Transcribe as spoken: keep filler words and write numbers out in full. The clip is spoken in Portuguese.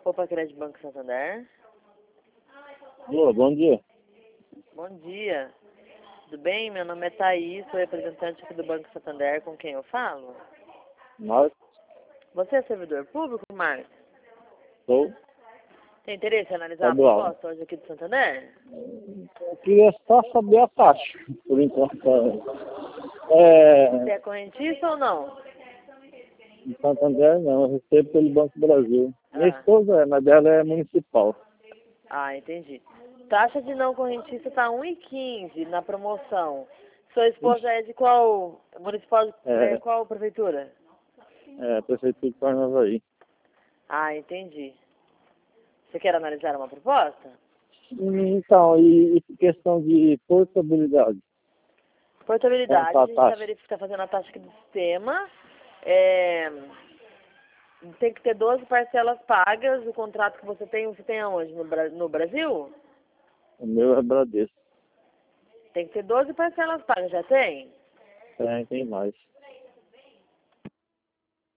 Opa, Crédito Banco Santander. Boa, bom dia. Bom dia. Tudo bem? Meu nome é Thaís, sou representante aqui do Banco Santander. Com quem eu falo? Marcos, Você é servidor público, Marcos? sou. Tem interesse em analisar a Estadual. proposta hoje aqui do Santander? Eu queria só saber a taxa, por enquanto. É, Você é correntista ou não? em Santander não, eu recebo pelo Banco do Brasil. Minha Ah, esposa é, mas dela é municipal. ah, entendi. Taxa de não correntista está um e quinze na promoção. Sua esposa é de qual municipal, É, é, qual prefeitura? é Prefeitura de Parnavaí. Ah, entendi. Você quer analisar uma proposta? Então, e, e questão de portabilidade? Quanto Portabilidade, a a gente está taxa? verificando, tá fazendo a taxa aqui do sistema. É, tem que ter doze parcelas pagas. O contrato que você tem, você tem aonde? No, Bra- no Brasil? O meu é Bradesco. Tem que ter doze parcelas pagas, já tem? Tem, tem mais.